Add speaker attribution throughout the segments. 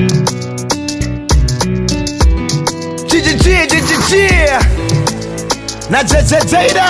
Speaker 1: Na Jada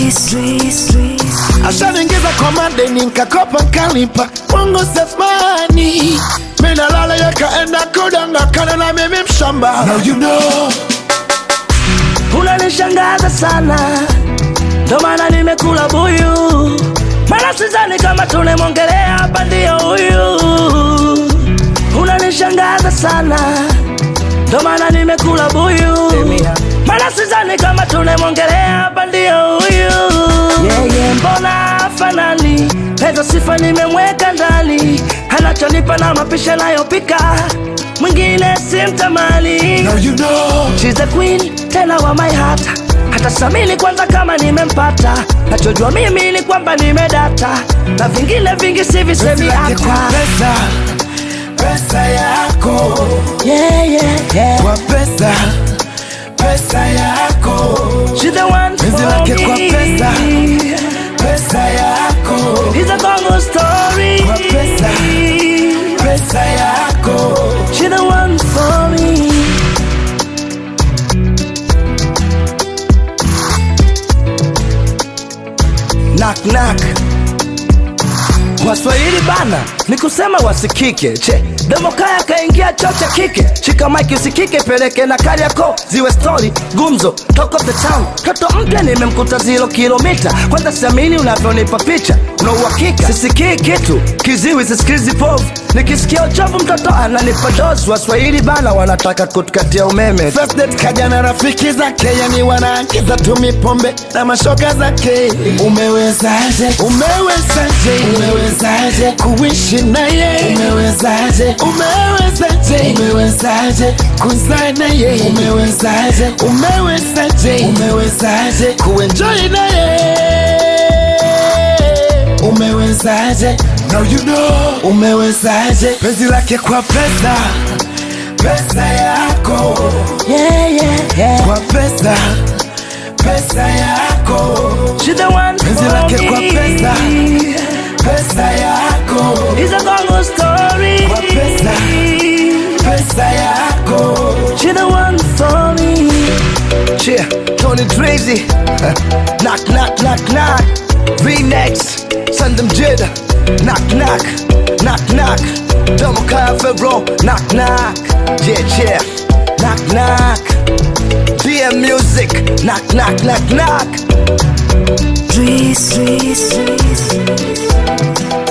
Speaker 1: ashaningiza kwa madeni nikakopa nkalipa Mungu sefmani mina lala yakaenda kudanga kana na mimi mshamba. Now you know
Speaker 2: unanishangaza sana, ndo maana nimekula buyu, maana sidhani kama tunemwongelea hapa ndio huyu. Unanishangaza sana, ndo maana nimekula buyu, maana sidhani kama tunemwongelea hapa ndio huyu. Yeye mbona fanani, hizo sifa nimemweka ndani, anachonipa na mapisha nayopika mwingine simtamani.
Speaker 1: Now you know
Speaker 2: she's the queen, tena wa my heart. Hata samini kwanza kama nimempata, nachojua mimi ni kwamba nimedata, na vingine vingi sivisemi hata.
Speaker 1: Pesa yako,
Speaker 2: yeah.
Speaker 1: Kwa pesa yako,
Speaker 2: she's the one for me.
Speaker 1: Kwa pesa yako,
Speaker 2: it's a Congo story.
Speaker 1: Kwa pesa yako,
Speaker 2: she's the one for me. Knock knock, Waswahili bana ni kusema wasikike. Che Demokaya kaingia chocha kike, shika mic usikike, peleke na Kariako ziwe story gumzo, talk of the town. Toto mpya nimemkuta 0 kilomita, kwanza siamini unavyonipa picha, una uhakika sisikii kitu, kiziwi sisikizi povu, nikisikia uchovu mtoto ananipa dozi. Waswahili bana wanataka kutukatia umeme.
Speaker 1: First date kaja na rafiki zake, yani wanaagiza tumi-pombe na mashoga zake. Umewezaje kuishi naye? Umewezaje kuzaa naye? Umewezaje kuenjoy naye? Umewezaje? Now you know umewezaje? Penzi lake kwa pesa yako,
Speaker 2: yeah.
Speaker 1: Kwa pesa yako,
Speaker 2: she's the one for me.
Speaker 1: penzi lake kwa pesa yako,
Speaker 2: it's a Congo story.
Speaker 1: Kwa pesa yako,
Speaker 2: she's the one for me.
Speaker 1: yeah. Tony Tracy, knock knock knock knock, V-Nex, Sandem Jada, knock knock knock knock, Demokaya Febro, knock knock, yeah, knock knock, DM Music, knock knock knock knock.
Speaker 2: Trees.